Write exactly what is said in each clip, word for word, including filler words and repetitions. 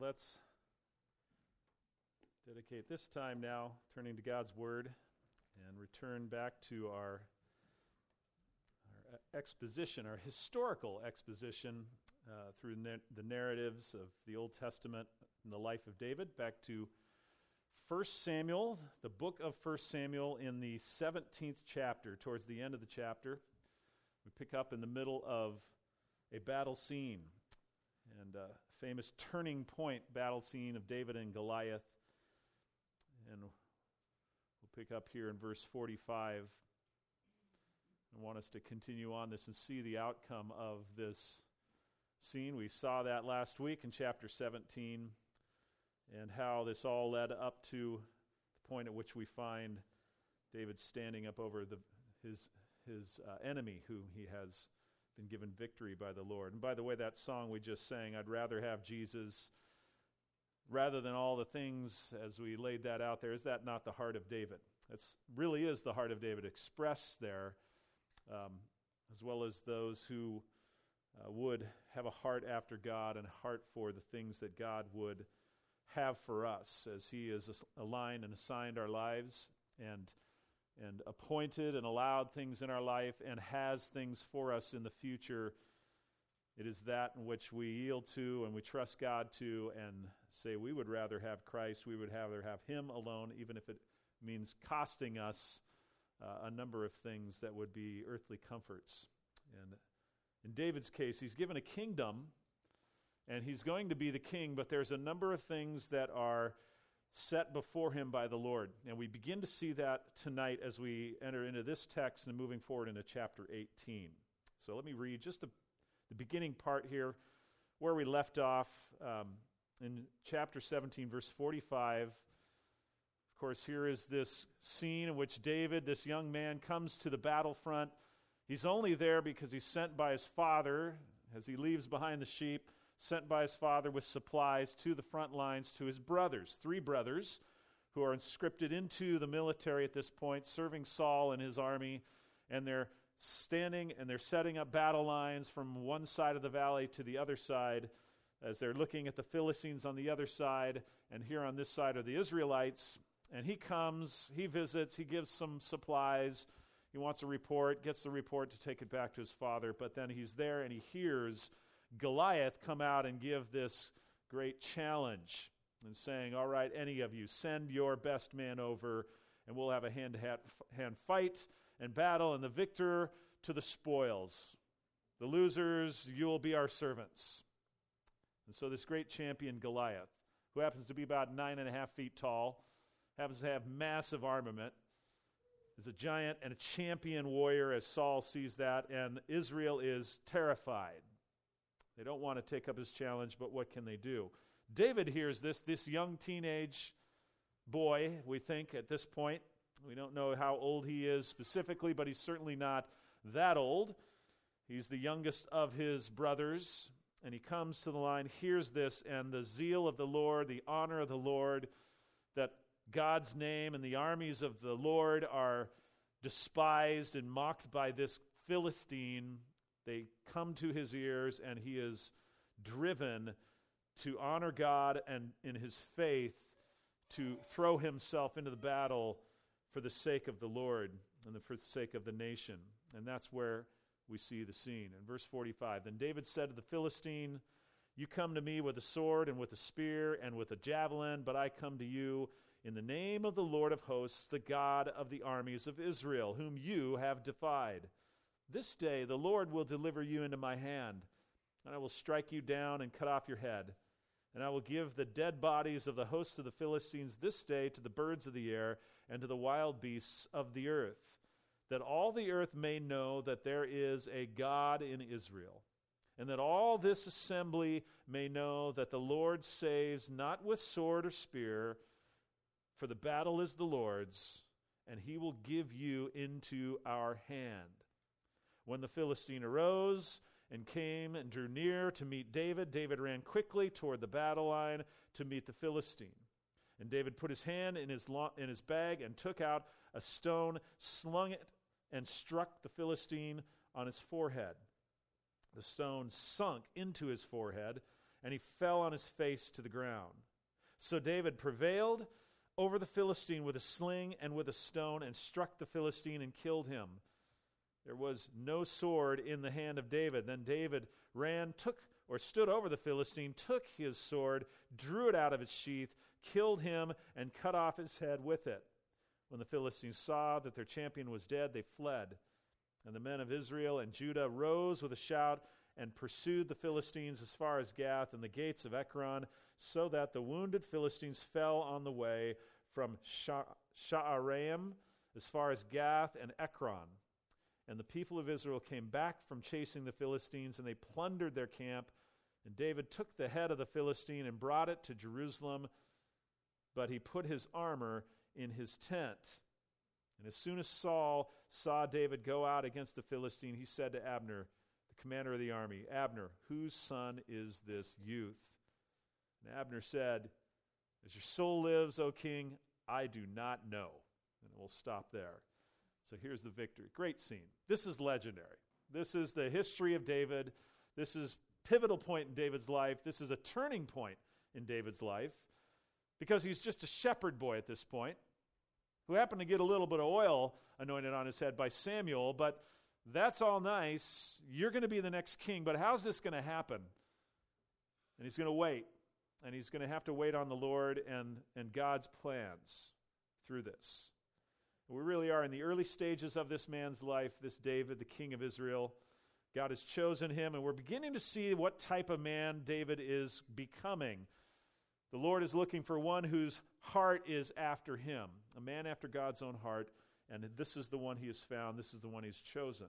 let's dedicate this time now, turning to God's Word, and return back to our, our exposition, our historical exposition uh, through na- the narratives of the Old Testament and the life of David, back to First Samuel, the book of First Samuel in the seventeenth chapter, towards the end of the chapter. We pick up in the middle of a battle scene, and a famous turning point battle scene of David and Goliath. And we'll pick up here in verse forty-five. I want us to continue on this and see the outcome of this scene. We saw that last week in chapter seventeen, and how this all led up to the point at which we find David standing up over the, his, his uh, enemy, who he has been given victory by the Lord. And by the way, that song we just sang, I'd rather have Jesus rather than all the things, as we laid that out there, is that not the heart of David? It really is the heart of David expressed there, um, as well as those who uh, would have a heart after God and a heart for the things that God would have for us as he has aligned and assigned our lives and and appointed and allowed things in our life and has things for us in the future. It is that in which we yield to and we trust God to and say we would rather have Christ, we would rather have him alone, even if it means costing us uh, a number of things that would be earthly comforts. And in David's case, he's given a kingdom, and he's going to be the king, but there's a number of things that are set before him by the Lord. And we begin to see that tonight as we enter into this text and moving forward into chapter eighteen. So let me read just the, the beginning part here, where we left off um, in chapter seventeen, verse forty-five. Of course, here is this scene in which David, this young man, comes to the battlefront. He's only there because he's sent by his father as he leaves behind the sheep, sent by his father with supplies to the front lines to his brothers, three brothers who are conscripted into the military at this point, serving Saul and his army, and they're standing and they're setting up battle lines from one side of the valley to the other side as they're looking at the Philistines on the other side, and here on this side are the Israelites. And he comes, he visits, he gives some supplies, he wants a report, gets the report to take it back to his father, but then he's there and he hears Goliath come out and give this great challenge and saying, all right, any of you, send your best man over and we'll have a hand-to-hand fight and battle, and the victor to the spoils. The losers, you will be our servants. And so this great champion Goliath, who happens to be about nine and a half feet tall, happens to have massive armament, is a giant and a champion warrior as Saul sees that, and Israel is terrified. They don't want to take up his challenge, but what can they do? David hears this, this young teenage boy, we think at this point. We don't know how old he is specifically, but he's certainly not that old. He's the youngest of his brothers, and he comes to the line, hears this, and the zeal of the Lord, the honor of the Lord, that God's name and the armies of the Lord are despised and mocked by this Philistine. They come to his ears, and he is driven to honor God and in his faith to throw himself into the battle for the sake of the Lord and for the sake of the nation. And that's where we see the scene. In verse forty-five, then David said to the Philistine, you come to me with a sword and with a spear and with a javelin, but I come to you in the name of the Lord of hosts, the God of the armies of Israel, whom you have defied. This day the Lord will deliver you into my hand, and I will strike you down and cut off your head. And I will give the dead bodies of the host of the Philistines this day to the birds of the air and to the wild beasts of the earth, that all the earth may know that there is a God in Israel, and that all this assembly may know that the Lord saves not with sword or spear, for the battle is the Lord's, and he will give you into our hand. When the Philistine arose and came and drew near to meet David, David ran quickly toward the battle line to meet the Philistine. And David put his hand in his lo- in his bag and took out a stone, slung it, and struck the Philistine on his forehead. The stone sunk into his forehead, and he fell on his face to the ground. So David prevailed over the Philistine with a sling and with a stone, and struck the Philistine and killed him. There was no sword in the hand of David. Then David ran, took or stood over the Philistine, took his sword, drew it out of its sheath, killed him, and cut off his head with it. When the Philistines saw that their champion was dead, they fled. And the men of Israel and Judah rose with a shout and pursued the Philistines as far as Gath and the gates of Ekron, so that the wounded Philistines fell on the way from Sha- Sha'araim as far as Gath and Ekron. And the people of Israel came back from chasing the Philistines, and they plundered their camp. And David took the head of the Philistine and brought it to Jerusalem, but he put his armor in his tent. And as soon as Saul saw David go out against the Philistine, he said to Abner, the commander of the army, "Abner, whose son is this youth?" And Abner said, "As your soul lives, O king, I do not know." And we'll stop there. So here's the victory. Great scene. This is legendary. This is the history of David. This is a pivotal point in David's life. This is a turning point in David's life, because he's just a shepherd boy at this point who happened to get a little bit of oil anointed on his head by Samuel, but that's all nice. You're going to be the next king, but how's this going to happen? And he's going to wait, and he's going to have to wait on the Lord and, and God's plans through this. We really are in the early stages of this man's life, this David, the king of Israel. God has chosen him, and we're beginning to see what type of man David is becoming. The Lord is looking for one whose heart is after him, a man after God's own heart, and this is the one he has found. This is the one he's chosen.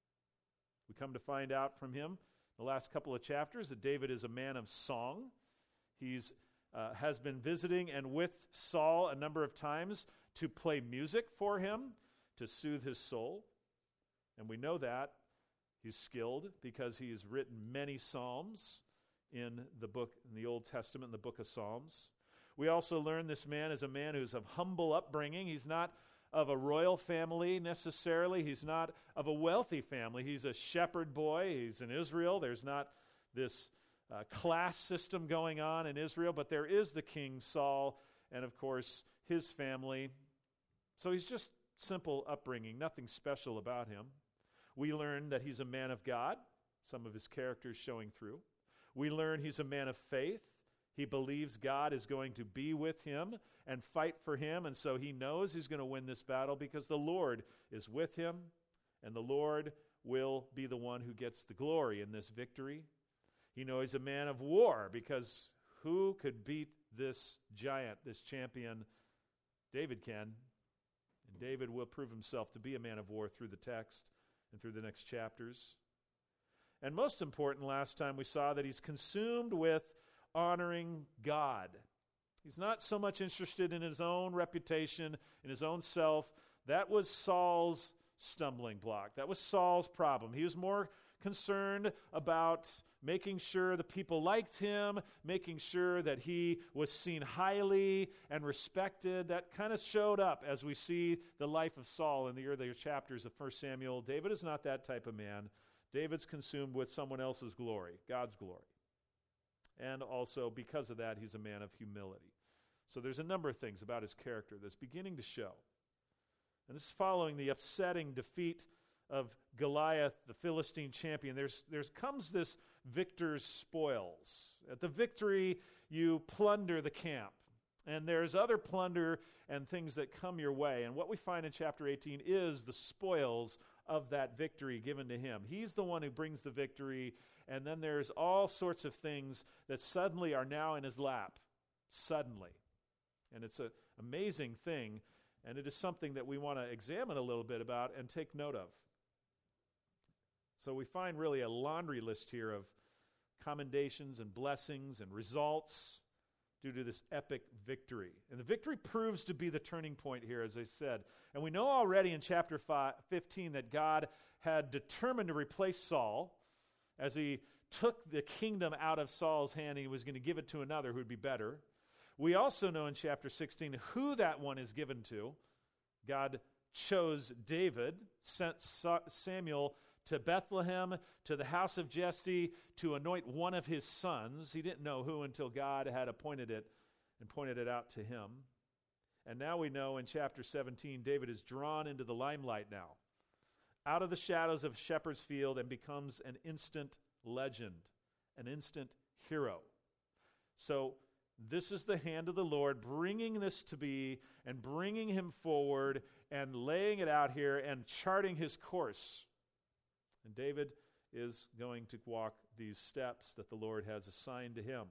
We come to find out from him the last couple of chapters that David is a man of song. He's uh, has been visiting and with Saul a number of times to play music for him, to soothe his soul. And we know that he's skilled because he has written many psalms in the book, in the Old Testament, in the book of Psalms. We also learn this man is a man who's of humble upbringing. He's not of a royal family necessarily. He's not of a wealthy family. He's a shepherd boy. He's in Israel. There's not this uh, class system going on in Israel, but there is the king Saul and, of course, his family. So he's just simple upbringing, nothing special about him. We learn that he's a man of God, some of his characters showing through. We learn he's a man of faith. He believes God is going to be with him and fight for him, and so he knows he's going to win this battle because the Lord is with him, and the Lord will be the one who gets the glory in this victory. He knows he's a man of war because who could beat this giant, this champion? David can, and David will prove himself to be a man of war through the text and through the next chapters. And most important, last time we saw that he's consumed with honoring God. He's not so much interested in his own reputation, in his own self. That was Saul's stumbling block. That was Saul's problem. He was more concerned about making sure the people liked him, making sure that he was seen highly and respected. That kind of showed up as we see the life of Saul in the earlier chapters of First Samuel. David is not that type of man. David's consumed with someone else's glory, God's glory. And also, because of that, he's a man of humility. So there's a number of things about his character that's beginning to show. And this is following the upsetting defeat of Goliath, the Philistine champion. There's there's comes this victor's spoils. At the victory, you plunder the camp. And there's other plunder and things that come your way. And what we find in chapter eighteen is the spoils of that victory given to him. He's the one who brings the victory, and then there's all sorts of things that suddenly are now in his lap. Suddenly. And it's an amazing thing, and it is something that we want to examine a little bit about and take note of. So we find really a laundry list here of commendations and blessings and results due to this epic victory. And the victory proves to be the turning point here, as I said. And we know already in chapter five, fifteen that God had determined to replace Saul as he took the kingdom out of Saul's hand and he was going to give it to another who would be better. We also know in chapter sixteen who that one is given to. God chose David, sent Samuel to Bethlehem, to the house of Jesse, to anoint one of his sons. He didn't know who until God had appointed it and pointed it out to him. And now we know in chapter seventeen, David is drawn into the limelight now, out of the shadows of Shepherd's Field, and becomes an instant legend, an instant hero. So this is the hand of the Lord bringing this to be and bringing him forward and laying it out here and charting his course. And David is going to walk these steps that the Lord has assigned to him.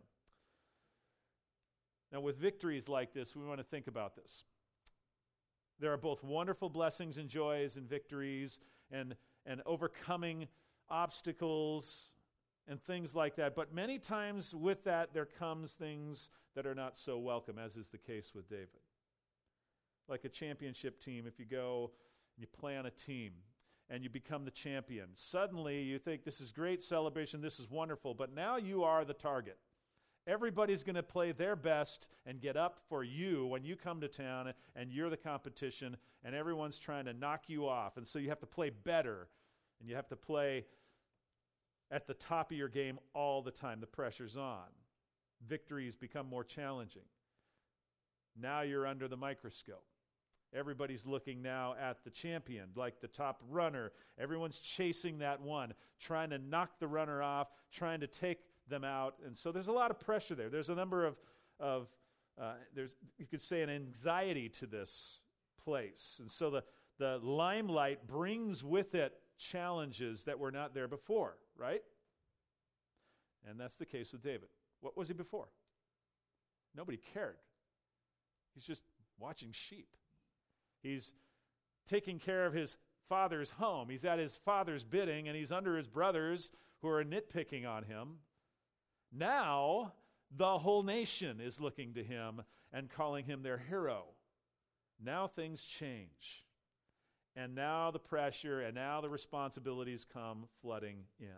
Now, with victories like this, we want to think about this. There are both wonderful blessings and joys and victories and, and overcoming obstacles and things like that. But many times with that, there comes things that are not so welcome, as is the case with David. Like a championship team, if you go and you play on a team and you become the champion, suddenly you think this is great celebration, this is wonderful, but now you are the target. Everybody's going to play their best and get up for you when you come to town, and you're the competition, and everyone's trying to knock you off. And so you have to play better, and you have to play at the top of your game all the time. The pressure's on. Victories become more challenging. Now you're under the microscope. Everybody's looking now at the champion, like the top runner. Everyone's chasing that one, trying to knock the runner off, trying to take them out. And so there's a lot of pressure there. There's a number of, of uh, there's you could say an anxiety to this place. And so the, the limelight brings with it challenges that were not there before, right? And that's the case with David. What was he before? Nobody cared. He's just watching sheep. He's taking care of his father's home. He's at his father's bidding, and he's under his brothers who are nitpicking on him. Now, the whole nation is looking to him and calling him their hero. Now things change. And now the pressure and now the responsibilities come flooding in.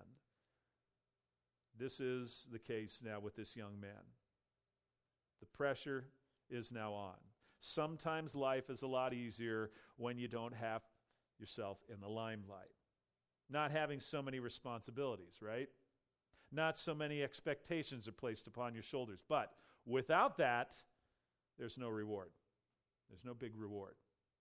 This is the case now with this young man. The pressure is now on. Sometimes life is a lot easier when you don't have yourself in the limelight. Not having so many responsibilities, right? Not so many expectations are placed upon your shoulders. But without that, there's no reward. There's no big reward.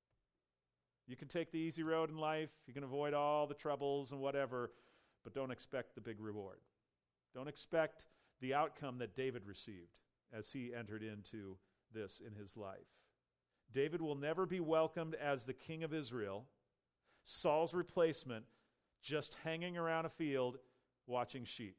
You can take the easy road in life. You can avoid all the troubles and whatever, but don't expect the big reward. Don't expect the outcome that David received as he entered into this in his life. David will never be welcomed as the king of Israel, Saul's replacement, just hanging around a field watching sheep,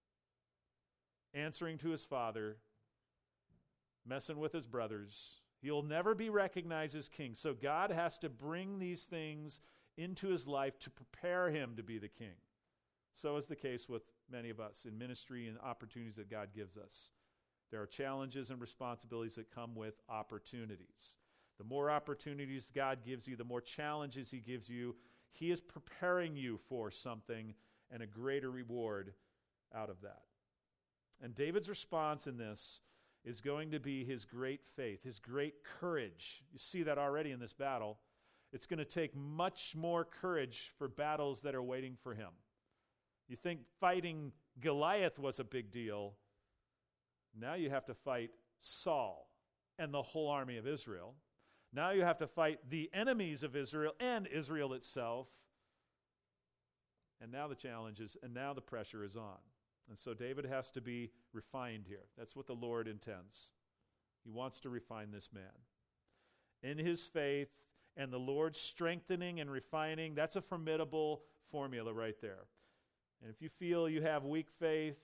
answering to his father, messing with his brothers. He'll never be recognized as king. So God has to bring these things into his life to prepare him to be the king. So is the case with many of us in ministry and opportunities that God gives us. There are challenges and responsibilities that come with opportunities. The more opportunities God gives you, the more challenges he gives you. He is preparing you for something and a greater reward out of that. And David's response in this is going to be his great faith, his great courage. You see that already in this battle. It's going to take much more courage for battles that are waiting for him. You think fighting Goliath was a big deal. Now you have to fight Saul and the whole army of Israel. Now you have to fight the enemies of Israel and Israel itself. And now the challenge is, and now the pressure is on. And so David has to be refined here. That's what the Lord intends. He wants to refine this man. In his faith and the Lord strengthening and refining, that's a formidable formula right there. And if you feel you have weak faith,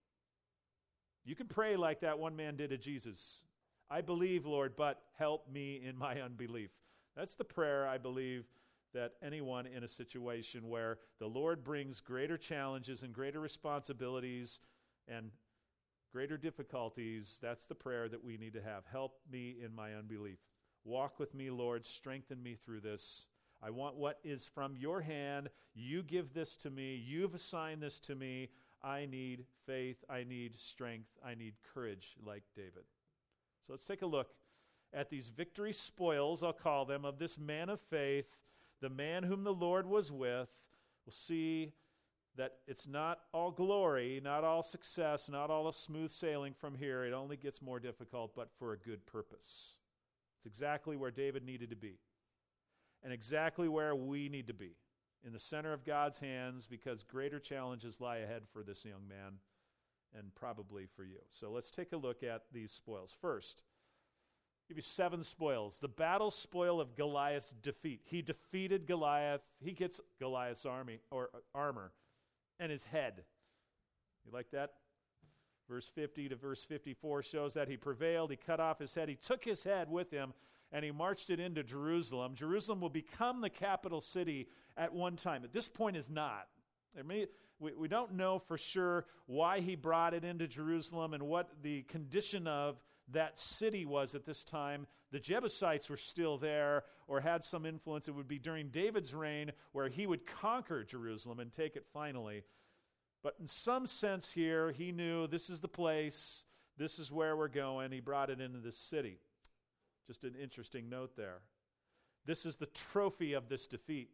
you can pray like that one man did to Jesus. I believe, Lord, but help me in my unbelief. That's the prayer, I believe, that anyone in a situation where the Lord brings greater challenges and greater responsibilities and greater difficulties, that's the prayer that we need to have. Help me in my unbelief. Walk with me, Lord. Strengthen me through this. I want what is from your hand. You give this to me. You've assigned this to me. I need faith. I need strength. I need courage like David. So let's take a look at these victory spoils, I'll call them, of this man of faith, the man whom the Lord was with, we'll see that it's not all glory, not all success, not all a smooth sailing from here. It only gets more difficult, but for a good purpose. It's exactly where David needed to be, and exactly where we need to be, in the center of God's hands, because greater challenges lie ahead for this young man, and probably for you. So let's take a look at these spoils. First, I'll give you seven spoils. The battle spoil of Goliath's defeat. He defeated Goliath. He gets Goliath's army or uh, armor and his head. You like that? Verse fifty to verse fifty-four shows that he prevailed. He cut off his head. He took his head with him, and he marched it into Jerusalem. Jerusalem will become the capital city at one time. At this point, is not. There may, we, we don't know for sure why he brought it into Jerusalem and what the condition of that city was at this time. The Jebusites were still there or had some influence. It would be during David's reign where he would conquer Jerusalem and take it finally. But in some sense here, he knew this is the place, this is where we're going. He brought it into this city. Just an interesting note there. This is the trophy of this defeat.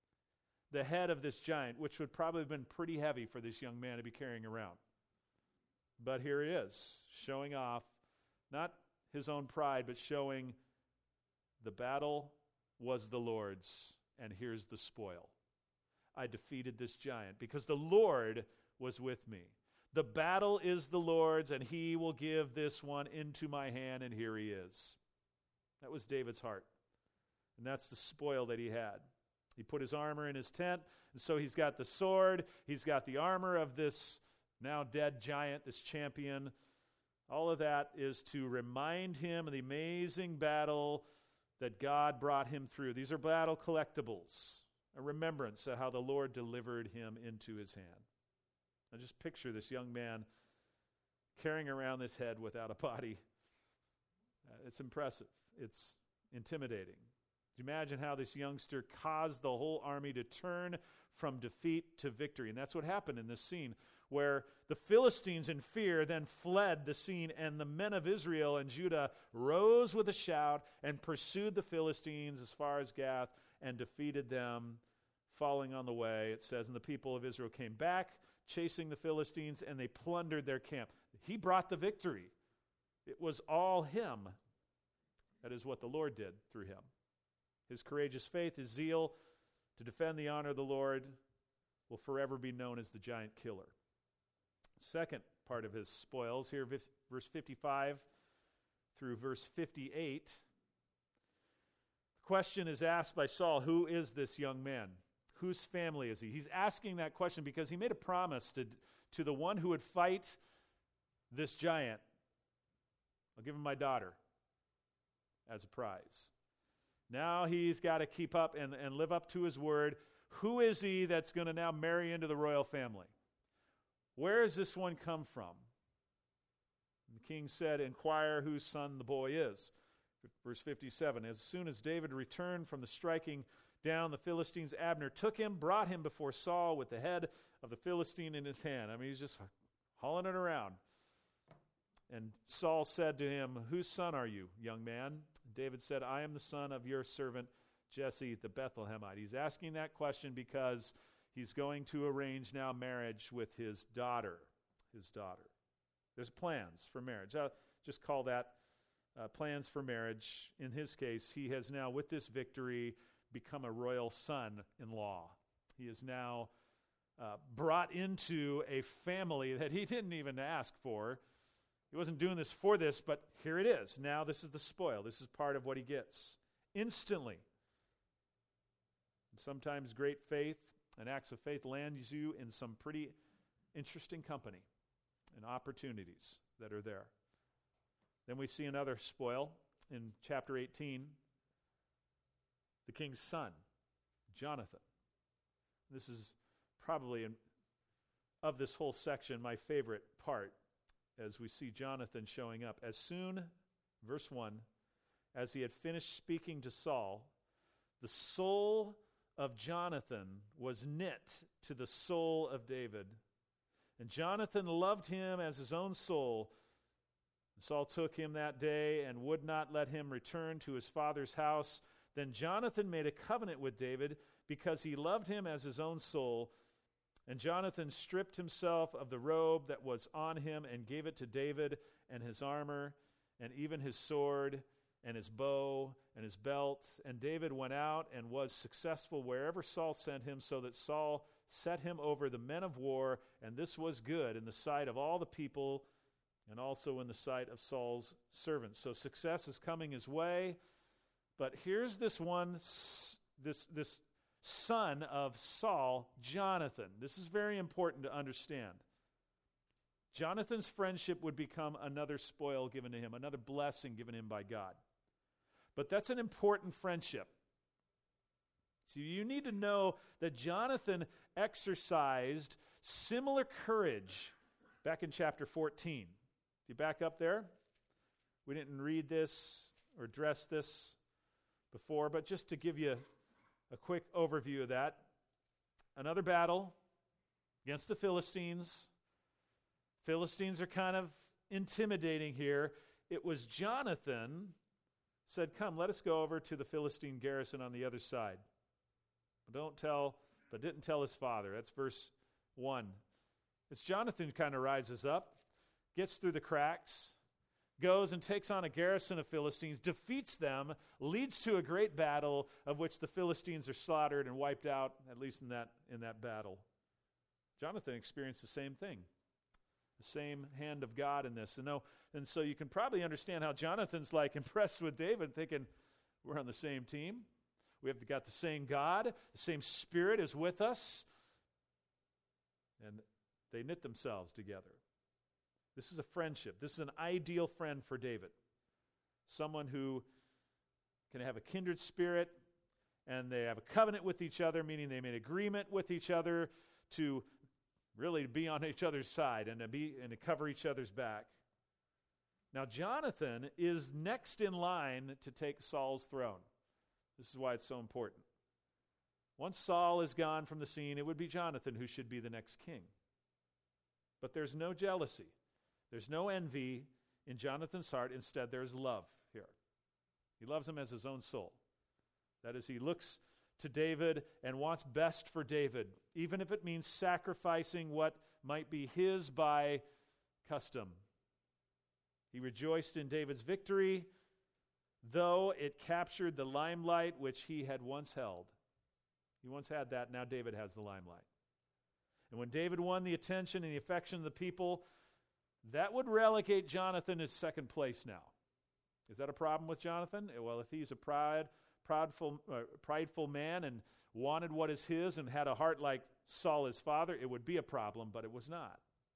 The head of this giant, which would probably have been pretty heavy for this young man to be carrying around. But here he is, showing off, not his own pride, but showing the battle was the Lord's, and here's the spoil. I defeated this giant because the Lord was with me. The battle is the Lord's, and he will give this one into my hand, and here he is. That was David's heart, and that's the spoil that he had. He put his armor in his tent, and so he's got the sword, he's got the armor of this now dead giant, this champion. All of that is to remind him of the amazing battle that God brought him through. These are battle collectibles, a remembrance of how the Lord delivered him into his hand. Now just picture this young man carrying around this head without a body. Uh, it's impressive. It's intimidating. Do you imagine how this youngster caused the whole army to turn from defeat to victory? And that's what happened in this scene, where the Philistines in fear then fled the scene, and the men of Israel and Judah rose with a shout and pursued the Philistines as far as Gath and defeated them, falling on the way. It says, and the people of Israel came back, chasing the Philistines, and they plundered their camp. He brought the victory. It was all him. That is what the Lord did through him. His courageous faith, his zeal to defend the honor of the Lord will forever be known as the giant killer. Second part of his spoils, here verse fifty-five through verse fifty-eight. The question is asked by Saul, who is this young man? Whose family is he? He's asking that question because he made a promise to, to the one who would fight this giant. I'll give him my daughter as a prize. Now he's got to keep up and, and live up to his word. Who is he that's going to now marry into the royal family? Where does this one come from? The king said, inquire whose son the boy is. Verse fifty-seven, as soon as David returned from the striking down the Philistines, Abner took him, brought him before Saul with the head of the Philistine in his hand. I mean, he's just hauling it around. And Saul said to him, whose son are you, young man? David said, I am the son of your servant Jesse the Bethlehemite. He's asking that question because he's going to arrange now marriage with his daughter. His daughter. There's plans for marriage. I'll just call that uh, plans for marriage. In his case, he has now, with this victory, become a royal son-in-law. He is now uh, brought into a family that he didn't even ask for. He wasn't doing this for this, but here it is. Now this is the spoil. This is part of what he gets. Instantly. And sometimes great faith and acts of faith lands you in some pretty interesting company and opportunities that are there. Then we see another spoil in chapter eighteen. The king's son, Jonathan. This is probably, in, of this whole section, my favorite part. As we see Jonathan showing up. As soon, verse one, as he had finished speaking to Saul, the soul of Jonathan was knit to the soul of David. And Jonathan loved him as his own soul. And Saul took him that day and would not let him return to his father's house. Then Jonathan made a covenant with David because he loved him as his own soul. And Jonathan stripped himself of the robe that was on him and gave it to David, and his armor, and even his sword, and his bow, and his belt. And David went out and was successful wherever Saul sent him, so that Saul set him over the men of war, and this was good in the sight of all the people, and also in the sight of Saul's servants. So success is coming his way. But here's this one, this, this son of Saul, Jonathan. This is very important to understand. Jonathan's friendship would become another spoil given to him, another blessing given him by God. But that's an important friendship. So you need to know that Jonathan exercised similar courage back in chapter fourteen. If you back up there, we didn't read this or address this before, but just to give you a quick overview of that. Another battle against the Philistines. Philistines are kind of intimidating here. It was Jonathan said, come, let us go over to the Philistine garrison on the other side. But don't tell, but didn't tell his father. That's verse one. It's Jonathan who kind of rises up, gets through the cracks, goes and takes on a garrison of Philistines, defeats them, leads to a great battle of which the Philistines are slaughtered and wiped out, at least in that, in that battle. Jonathan experienced the same thing. The same hand of God in this. And, no, and so you can probably understand how Jonathan's like impressed with David, thinking, we're on the same team. We have got the same God. The same Spirit is with us. And they knit themselves together. This is a friendship. This is an ideal friend for David. Someone who can have a kindred spirit, and they have a covenant with each other, meaning they made agreement with each other to really be on each other's side and to be and to cover each other's back. Now, Jonathan is next in line to take Saul's throne. This is why it's so important. Once Saul is gone from the scene, it would be Jonathan who should be the next king. But there's no jealousy. There's no envy in Jonathan's heart. Instead, there's love here. He loves him as his own soul. That is, he looks to David and wants best for David, even if it means sacrificing what might be his by custom. He rejoiced in David's victory, though it captured the limelight which he had once held. He once had that, now David has the limelight. And when David won the attention and the affection of the people, that would relegate Jonathan to second place now. Is that a problem with Jonathan? Well, if he's a pride, proudful, uh, prideful man and wanted what is his and had a heart like Saul, his father, it would be a problem, but it was not.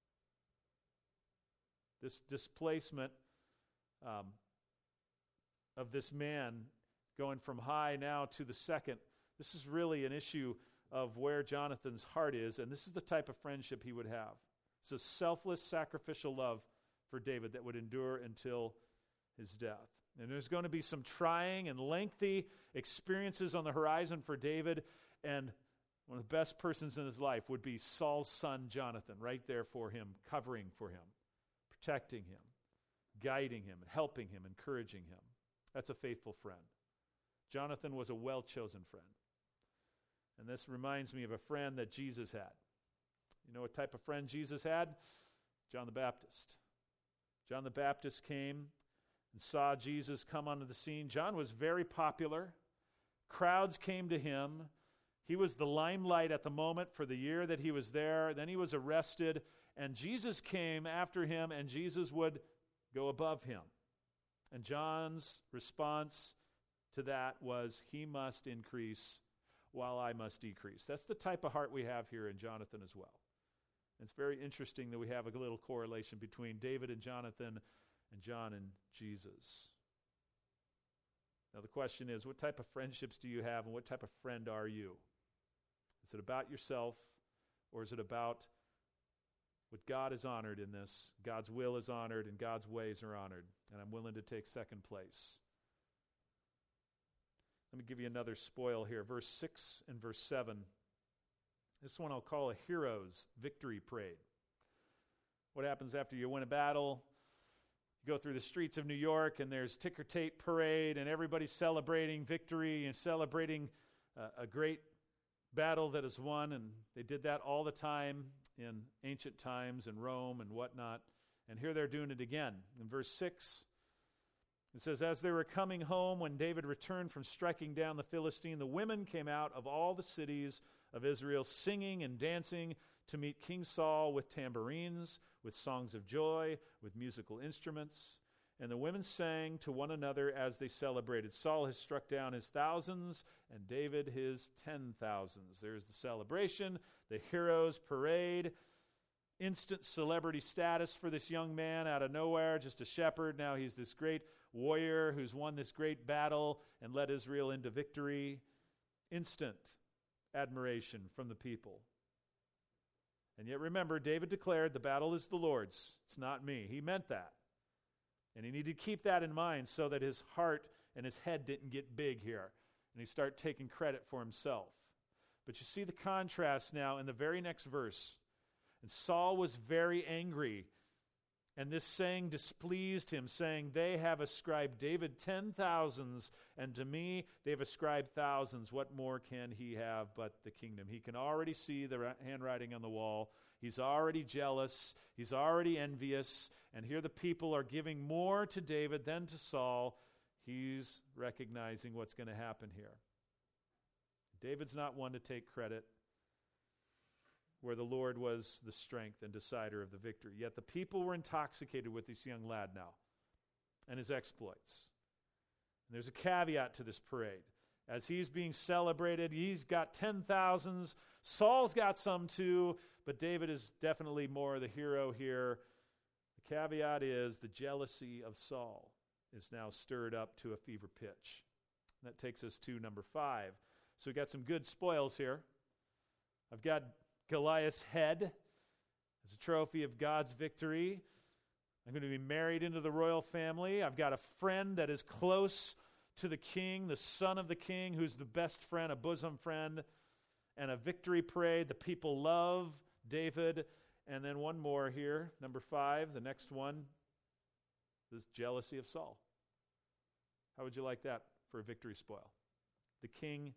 This displacement um, of this man going from high now to the second, this is really an issue of where Jonathan's heart is, and this is the type of friendship he would have. It's a selfless, sacrificial love for David that would endure until his death. And there's going to be some trying and lengthy experiences on the horizon for David, and one of the best persons in his life would be Saul's son, Jonathan, right there for him, covering for him, protecting him, guiding him, helping him, encouraging him. That's a faithful friend. Jonathan was a well-chosen friend. And this reminds me of a friend that Jesus had. You know what type of friend Jesus had? John the Baptist. John the Baptist came and saw Jesus come onto the scene. John was very popular. Crowds came to him. He was the limelight at the moment for the year that he was there. Then he was arrested, and Jesus came after him, and Jesus would go above him. And John's response to that was, he must increase while I must decrease. That's the type of heart we have here in Jonathan as well. It's very interesting that we have a little correlation between David and Jonathan and John and Jesus. Now the question is, what type of friendships do you have, and what type of friend are you? Is it about yourself, or is it about what God is honored in this? God's will is honored and God's ways are honored, and I'm willing to take second place. Let me give you another spoil here. Verse six and verse seven. This one I'll call a hero's victory parade. What happens after you win a battle? You go through the streets of New York, and there's ticker tape parade, and everybody's celebrating victory and celebrating uh, a great battle that is won, and they did that all the time in ancient times in Rome and whatnot. And here they're doing it again. In verse six, it says, as they were coming home, when David returned from striking down the Philistine, the women came out of all the cities of Israel, singing and dancing to meet King Saul with tambourines, with songs of joy, with musical instruments. And the women sang to one another as they celebrated. Saul has struck down his thousands, and David his ten thousands. There's the celebration, the heroes parade. Instant celebrity status for this young man out of nowhere, just a shepherd. Now he's this great warrior who's won this great battle and led Israel into victory. Instant admiration from the people. And yet remember, David declared, the battle is the Lord's. It's not me. He meant that. And he needed to keep that in mind so that his heart and his head didn't get big here. And he start taking credit for himself. But you see the contrast now in the very next verse. And Saul was very angry, and this saying displeased him, saying, they have ascribed David ten thousands, and to me they've ascribed thousands. What more can he have but the kingdom? He can already see the handwriting on the wall. He's already jealous. He's already envious. And here the people are giving more to David than to Saul. He's recognizing what's going to happen here. David's not one to take credit where the Lord was the strength and decider of the victory. Yet the people were intoxicated with this young lad now and his exploits. And there's a caveat to this parade. As he's being celebrated, he's got ten thousands. Saul's got some too, but David is definitely more the hero here. The caveat is the jealousy of Saul is now stirred up to a fever pitch. And that takes us to number five. So we got some good spoils here. I've got Goliath's head as a trophy of God's victory. I'm going to be married into the royal family. I've got a friend that is close to the king, the son of the king, who's the best friend, a bosom friend, and a victory parade. The people love David. And then one more here, number five, the next one, this jealousy of Saul. How would you like that for a victory spoil? The king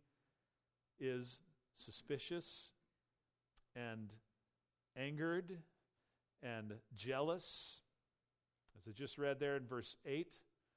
is suspicious and angered and jealous. As I just read there in verse eight.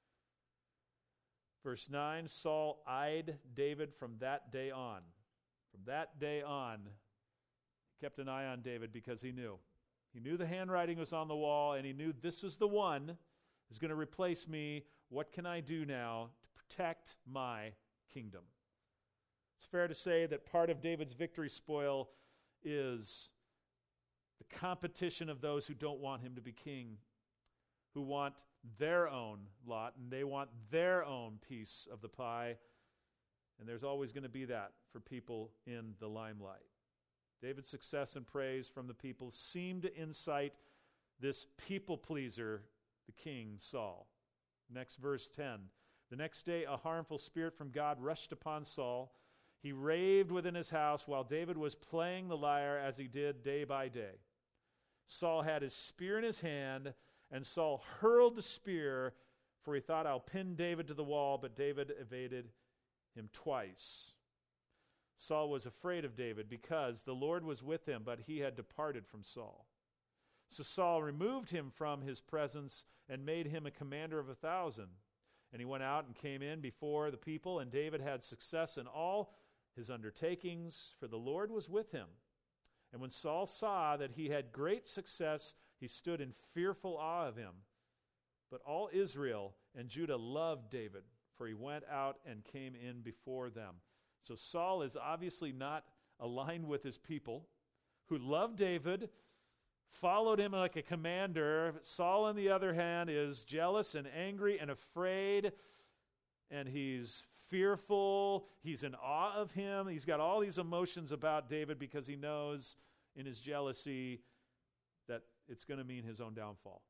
Verse nine, Saul eyed David from that day on. From that day on, he kept an eye on David because he knew. He knew the handwriting was on the wall, and he knew this is the one who's going to replace me. What can I do now to protect my kingdom? It's fair to say that part of David's victory spoil is the competition of those who don't want him to be king, who want their own lot, and they want their own piece of the pie. And there's always going to be that for people in the limelight. David's success and praise from the people seemed to incite this people pleaser, the king Saul. Next, verse ten. The next day, a harmful spirit from God rushed upon Saul. He raved within his house while David was playing the lyre as he did day by day. Saul had his spear in his hand, and Saul hurled the spear, for he thought, I'll pin David to the wall, but David evaded him twice. Saul was afraid of David because the Lord was with him, but he had departed from Saul. So Saul removed him from his presence and made him a commander of a thousand. And he went out and came in before the people, and David had success in all his undertakings, for the Lord was with him. And when Saul saw that he had great success, he stood in fearful awe of him. But all Israel and Judah loved David, for he went out and came in before them. So Saul is obviously not aligned with his people, who loved David, followed him like a commander. Saul, on the other hand, is jealous and angry and afraid, and he's fearful. He's in awe of him. He's got all these emotions about David because he knows in his jealousy that it's going to mean his own downfall.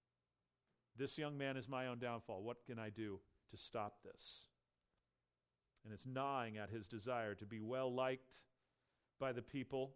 This young man is my own downfall. What can I do to stop this? And it's gnawing at his desire to be well liked by the people.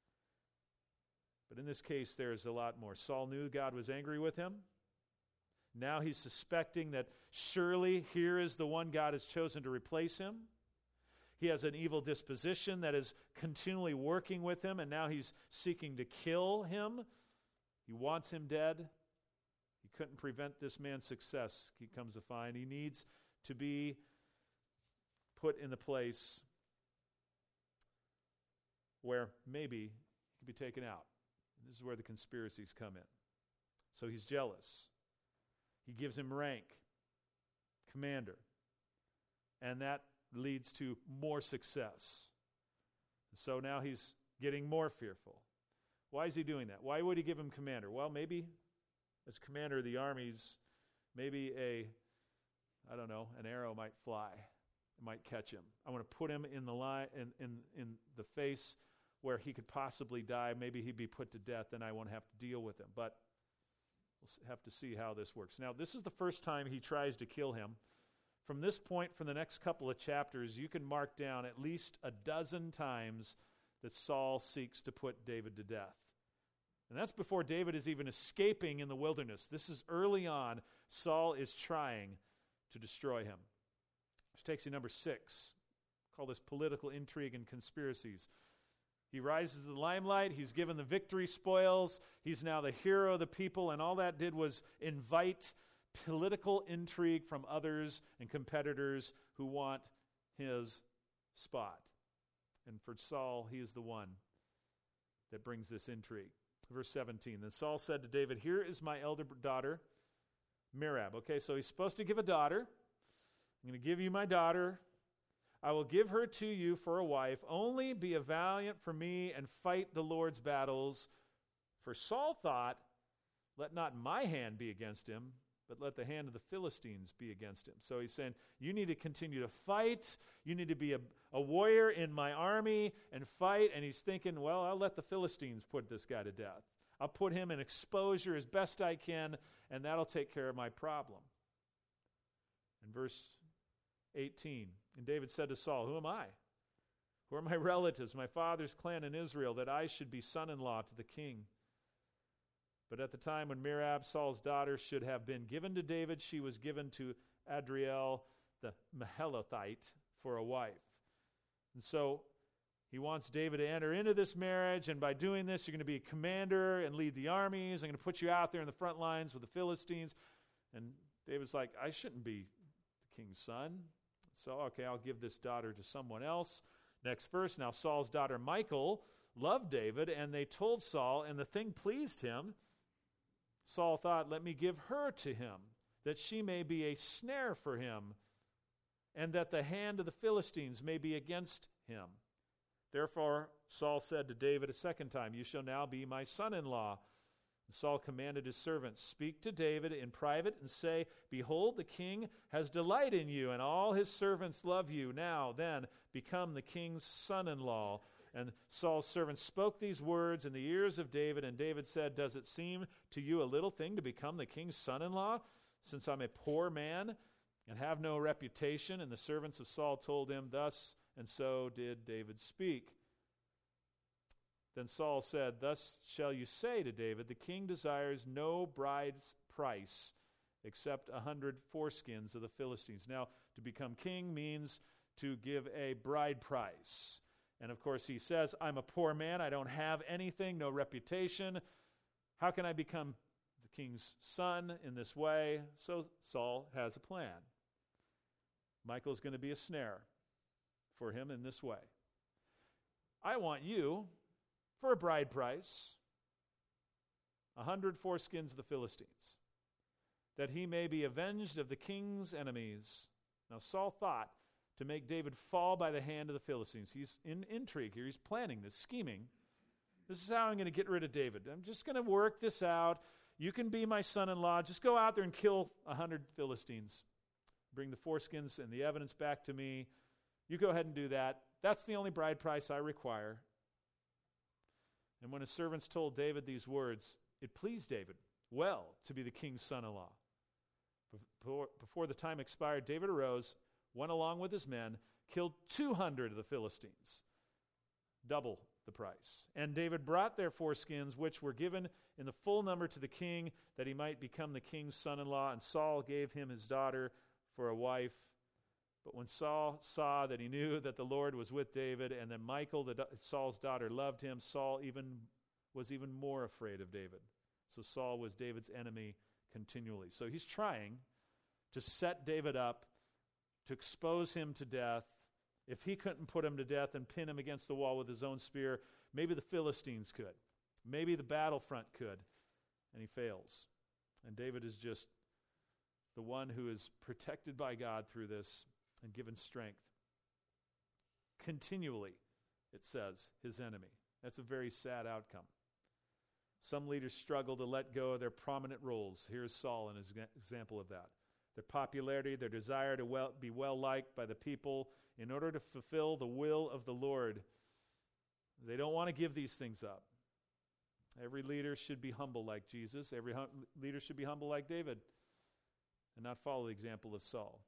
But in this case, there's a lot more. Saul knew God was angry with him. Now he's suspecting that surely here is the one God has chosen to replace him. He has an evil disposition that is continually working with him, and now he's seeking to kill him. He wants him dead. He couldn't prevent this man's success, he comes to find. He needs to be put in the place where maybe he could be taken out. And this is where the conspiracies come in. So he's jealous. He gives him rank, commander. And that leads to more success. So now he's getting more fearful. Why is he doing that? Why would he give him commander? Well, maybe as commander of the armies, maybe a, I don't know, an arrow might fly. It might catch him. I want to put him in the line, in, in, in the face where he could possibly die. Maybe he'd be put to death, and I won't have to deal with him. But we'll have to see how this works. Now, this is the first time he tries to kill him. From this point, for the next couple of chapters, you can mark down at least a dozen times that Saul seeks to put David to death. And that's before David is even escaping in the wilderness. This is early on. Saul is trying to destroy him. Which takes you number six. Call this political intrigue and conspiracies. He rises to the limelight. He's given the victory spoils. He's now the hero of the people, and all that did was invite political intrigue from others and competitors who want his spot. And for Saul, he is the one that brings this intrigue. Verse seventeen, then Saul said to David, here is my elder daughter, Merab. Okay, so he's supposed to give a daughter. I'm going to give you my daughter. I will give her to you for a wife. Only be a valiant for me and fight the Lord's battles. For Saul thought, let not my hand be against him, but let the hand of the Philistines be against him. So he's saying, you need to continue to fight. You need to be a, a warrior in my army and fight. And he's thinking, well, I'll let the Philistines put this guy to death. I'll put him in exposure as best I can, and that'll take care of my problem. In verse eighteen, and David said to Saul, who am I? Who are my relatives, my father's clan in Israel, that I should be son-in-law to the king? But at the time when Merab, Saul's daughter, should have been given to David, she was given to Adriel the Mahalathite for a wife. And so he wants David to enter into this marriage, and by doing this, you're going to be a commander and lead the armies. I'm going to put you out there in the front lines with the Philistines. And David's like, I shouldn't be the king's son. So, okay, I'll give this daughter to someone else. Next verse, now Saul's daughter Michal loved David, and they told Saul, and the thing pleased him. Saul thought, let me give her to him, that she may be a snare for him, and that the hand of the Philistines may be against him. Therefore Saul said to David a second time, you shall now be my son-in-law. And Saul commanded his servants, speak to David in private and say, behold, the king has delight in you, and all his servants love you. Now then, become the king's son-in-law. And Saul's servants spoke these words in the ears of David, and David said, does it seem to you a little thing to become the king's son-in-law, since I'm a poor man and have no reputation? And the servants of Saul told him, thus and so did David speak. Then Saul said, thus shall you say to David, the king desires no bride's price except a hundred foreskins of the Philistines. Now, to become king means to give a bride price. And of course, he says, I'm a poor man. I don't have anything, no reputation. How can I become the king's son in this way? So Saul has a plan. Michal's going to be a snare for him in this way. I want you, for a bride price, a hundred foreskins of the Philistines, that he may be avenged of the king's enemies. Now Saul thought to make David fall by the hand of the Philistines. He's in intrigue here. He's planning this, scheming. This is how I'm going to get rid of David. I'm just going to work this out. You can be my son-in-law. Just go out there and kill a hundred Philistines. Bring the foreskins and the evidence back to me. You go ahead and do that. That's the only bride price I require. And when his servants told David these words, it pleased David well to be the king's son-in-law. Before, before the time expired, David arose, went along with his men, killed two hundred of the Philistines, double the price. And David brought their foreskins, which were given in the full number to the king, that he might become the king's son-in-law. And Saul gave him his daughter for a wife. But when Saul saw that he knew that the Lord was with David, and that Michal, the, Saul's daughter, loved him, Saul even was even more afraid of David. So Saul was David's enemy continually. So he's trying to set David up, to expose him to death. If he couldn't put him to death and pin him against the wall with his own spear, maybe the Philistines could. Maybe the battlefront could. And he fails. And David is just the one who is protected by God through this and given strength. Continually, it says, his enemy. That's a very sad outcome. Some leaders struggle to let go of their prominent roles. Here's Saul, an example of that. Their popularity, their desire to well, be well-liked by the people in order to fulfill the will of the Lord. They don't want to give these things up. Every leader should be humble like Jesus. Every hum- leader should be humble like David and not follow the example of Saul.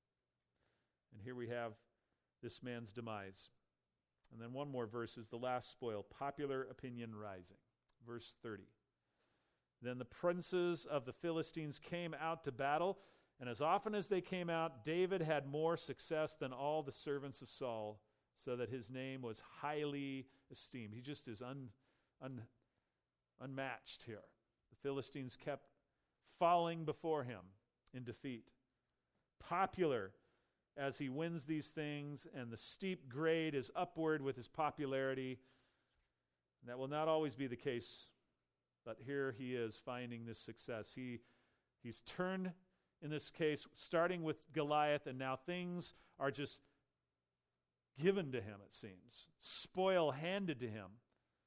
And here we have this man's demise. And then one more verse is the last spoil, popular opinion rising. Verse thirty. Then the princes of the Philistines came out to battle, and as often as they came out, David had more success than all the servants of Saul, so that his name was highly esteemed. He just is un, un, unmatched here. The Philistines kept falling before him in defeat. Popular as he wins these things, and the steep grade is upward with his popularity. And that will not always be the case, but here he is finding this success. He, he's turned, in this case, starting with Goliath, and now things are just given to him, it seems. Spoil handed to him.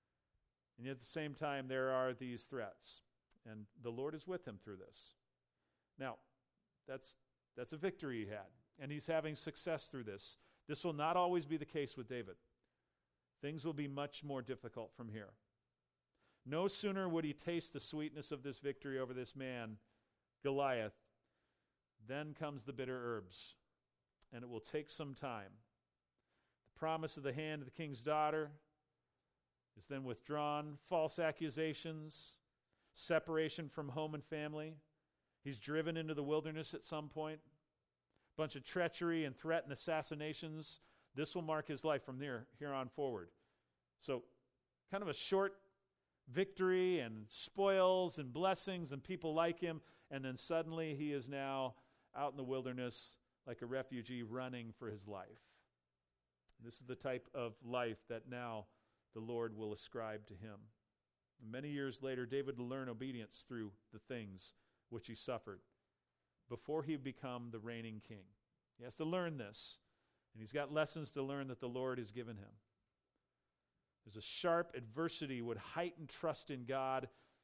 And yet at the same time, there are these threats. And the Lord is with him through this. Now, that's that's a victory he had. And he's having success through this. This will not always be the case with David. Things will be much more difficult from here. No sooner would he taste the sweetness of this victory over this man, Goliath, then comes the bitter herbs. And it will take some time. The promise of the hand of the king's daughter is then withdrawn. False accusations, separation from home and family. He's driven into the wilderness at some point. A bunch of treachery and threat and assassinations. This will mark his life from there, here on forward. So, kind of a short victory and spoils and blessings and people like him, and then suddenly he is now out in the wilderness like a refugee running for his life. This is the type of life that now the Lord will ascribe to him. And many years later, David will learn obedience through the things which he suffered before he become the reigning king. He has to learn this, and he's got lessons to learn that the Lord has given him. There's a sharp adversity would heighten trust in God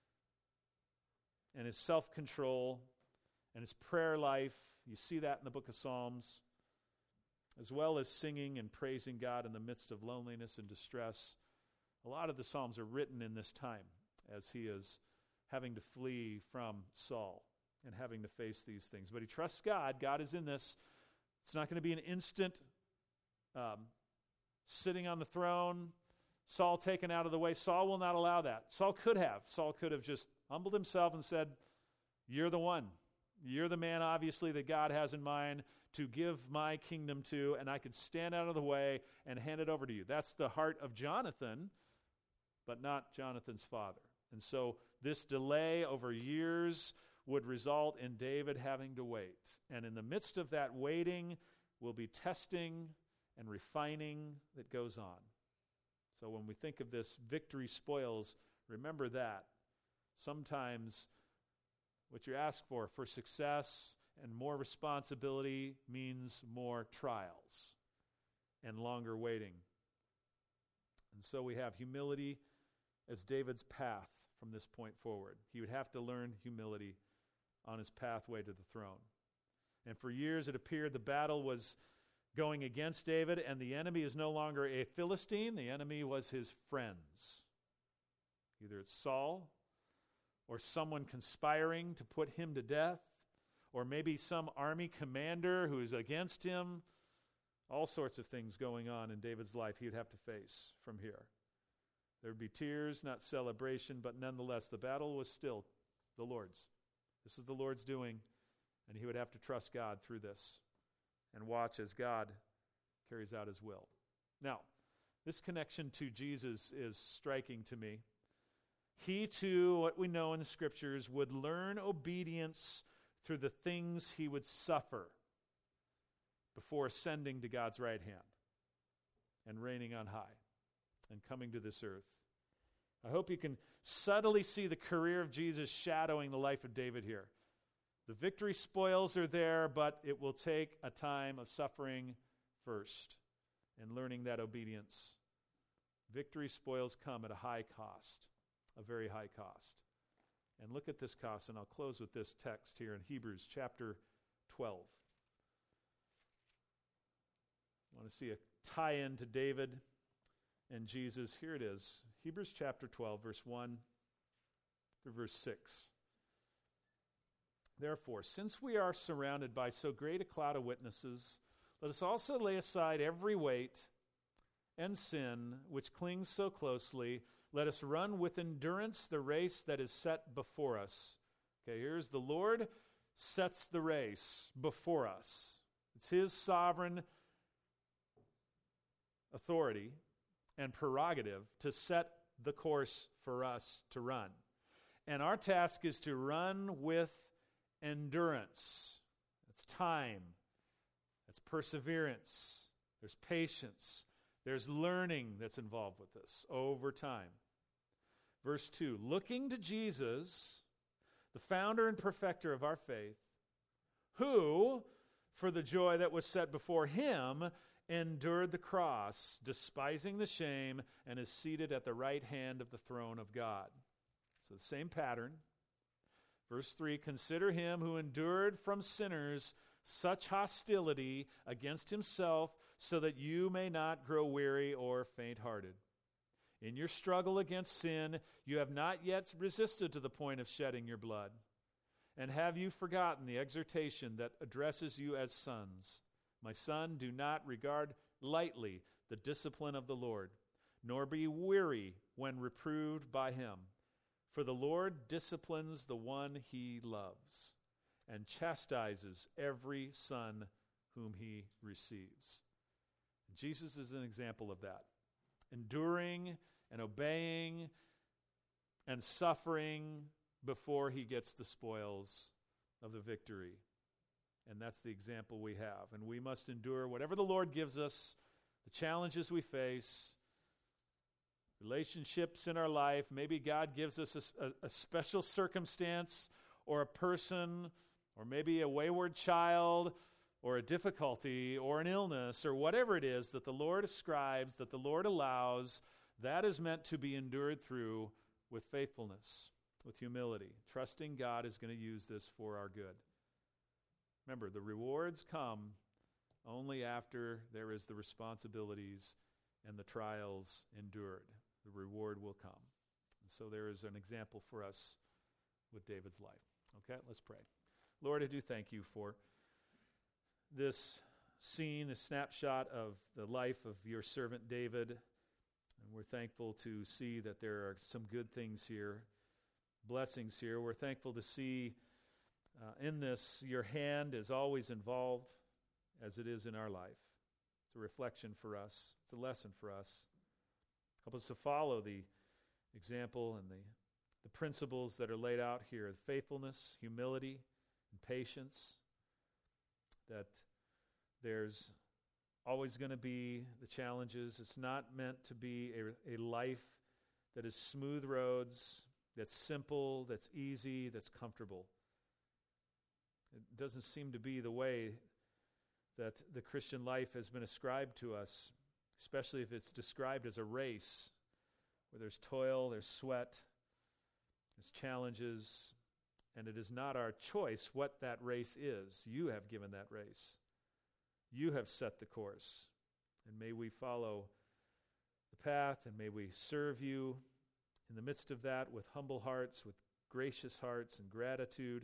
and his self-control and his prayer life. You see that in the book of Psalms, as well as singing and praising God in the midst of loneliness and distress. A lot of the Psalms are written in this time as he is having to flee from Saul and having to face these things. But he trusts God. God is in this. It's not going to be an instant um, sitting on the throne, Saul taken out of the way. Saul will not allow that. Saul could have. Saul could have just humbled himself and said, you're the one. You're the man, obviously, that God has in mind to give my kingdom to, and I could stand out of the way and hand it over to you. That's the heart of Jonathan, but not Jonathan's father. And so this delay over years would result in David having to wait. And in the midst of that waiting will be testing and refining that goes on. So when we think of this victory spoils, remember that. Sometimes what you ask for, for success and more responsibility, means more trials and longer waiting. And so we have humility as David's path from this point forward. He would have to learn humility on his pathway to the throne. And for years it appeared the battle was going against David, and the enemy is no longer a Philistine. The enemy was his friends. Either it's Saul, or someone conspiring to put him to death, or maybe some army commander who is against him. All sorts of things going on in David's life he would have to face from here. There would be tears, not celebration, but nonetheless, the battle was still the Lord's. This is the Lord's doing, and he would have to trust God through this. and watch as God carries out his will. Now, this connection to Jesus is striking to me. He too, what we know in the Scriptures, would learn obedience through the things he would suffer before ascending to God's right hand and reigning on high and coming to this earth. I hope you can subtly see the career of Jesus shadowing the life of David here. The victory spoils are there, but it will take a time of suffering first and learning that obedience. Victory spoils come at a high cost, a very high cost. And look at this cost, and I'll close with this text here in Hebrews chapter twelve. I want to see a tie-in to David and Jesus. Here it is, Hebrews chapter twelve, verse one through verse six. Therefore, since we are surrounded by so great a cloud of witnesses, let us also lay aside every weight and sin which clings so closely. Let us run with endurance the race that is set before us. Okay, here's the Lord sets the race before us. It's his sovereign authority and prerogative to set the course for us to run. And our task is to run with endurance. That's time. That's perseverance. There's patience. There's learning that's involved with this over time. Verse two, looking to Jesus, the founder and perfecter of our faith, who, for the joy that was set before him, endured the cross, despising the shame, and is seated at the right hand of the throne of God. So the same pattern. Verse three, consider him who endured from sinners such hostility against himself, so that you may not grow weary or faint-hearted. In your struggle against sin, you have not yet resisted to the point of shedding your blood. And have you forgotten the exhortation that addresses you as sons? My son, do not regard lightly the discipline of the Lord, nor be weary when reproved by him. For the Lord disciplines the one he loves, and chastises every son whom he receives. Jesus is an example of that. Enduring and obeying and suffering before he gets the spoils of the victory. And that's the example we have. And we must endure whatever the Lord gives us, the challenges we face, relationships in our life. Maybe God gives us a, a, a special circumstance or a person or maybe a wayward child or a difficulty or an illness or whatever it is that the Lord ascribes, that the Lord allows. That is meant to be endured through with faithfulness, with humility, trusting God is going to use this for our good. Remember, the rewards come only after there is the responsibilities and the trials endured. The reward will come. And so there is an example for us with David's life. Okay, let's pray. Lord, I do thank you for this scene, a snapshot of the life of your servant David. And we're thankful to see that there are some good things here, blessings here. We're thankful to see uh, in this your hand is always involved as it is in our life. It's a reflection for us. It's a lesson for us. Help us to follow the example and the, the principles that are laid out here. Faithfulness, humility, and patience. That there's always going to be the challenges. It's not meant to be a, a life that is smooth roads, that's simple, that's easy, that's comfortable. It doesn't seem to be the way that the Christian life has been ascribed to us, especially if it's described as a race where there's toil, there's sweat, there's challenges, and it is not our choice what that race is. You have given that race. You have set the course. And may we follow the path, and may we serve you in the midst of that with humble hearts, with gracious hearts and gratitude,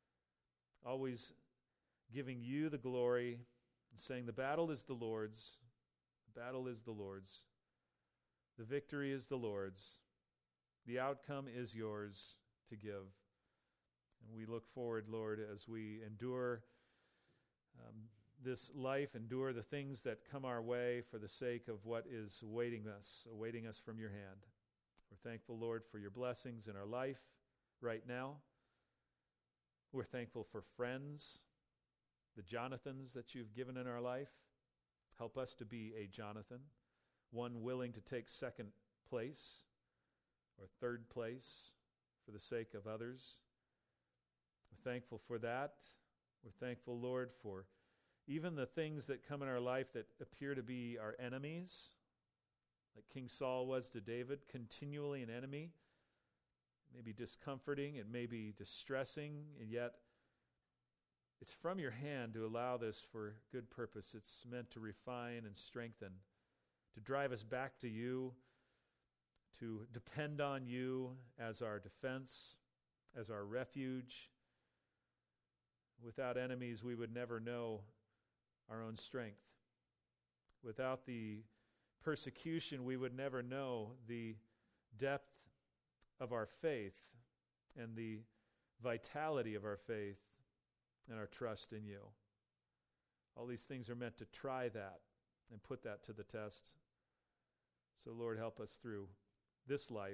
always giving you the glory and saying the battle is the Lord's. The battle is the Lord's. The victory is the Lord's. The outcome is yours to give. And we look forward, Lord, as we endure um, this life, endure the things that come our way for the sake of what is awaiting us, awaiting us from your hand. We're thankful, Lord, for your blessings in our life right now. We're thankful for friends, the Jonathans that you've given in our life. Help us to be a Jonathan, one willing to take second place or third place for the sake of others. We're thankful for that. We're thankful, Lord, for even the things that come in our life that appear to be our enemies, like King Saul was to David, continually an enemy. It may be discomforting, it may be distressing, and yet it's from your hand to allow this for good purpose. It's meant to refine and strengthen, to drive us back to you, to depend on you as our defense, as our refuge. Without enemies, we would never know our own strength. Without the persecution, we would never know the depth of our faith and the vitality of our faith and our trust in you. All these things are meant to try that and put that to the test. So, Lord, help us through this life.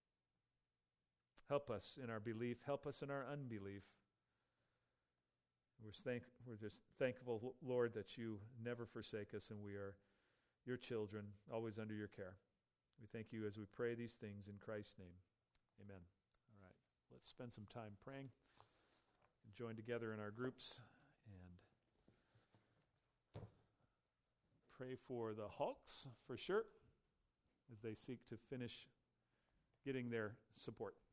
Help us in our belief. Help us in our unbelief. We're, thank, we're just thankful, Lord, that you never forsake us, and we are your children, always under your care. We thank you as we pray these things in Christ's name. Amen. All right, let's spend some time praying and join together in our groups and pray for the Hawks, for sure, as they seek to finish getting their support.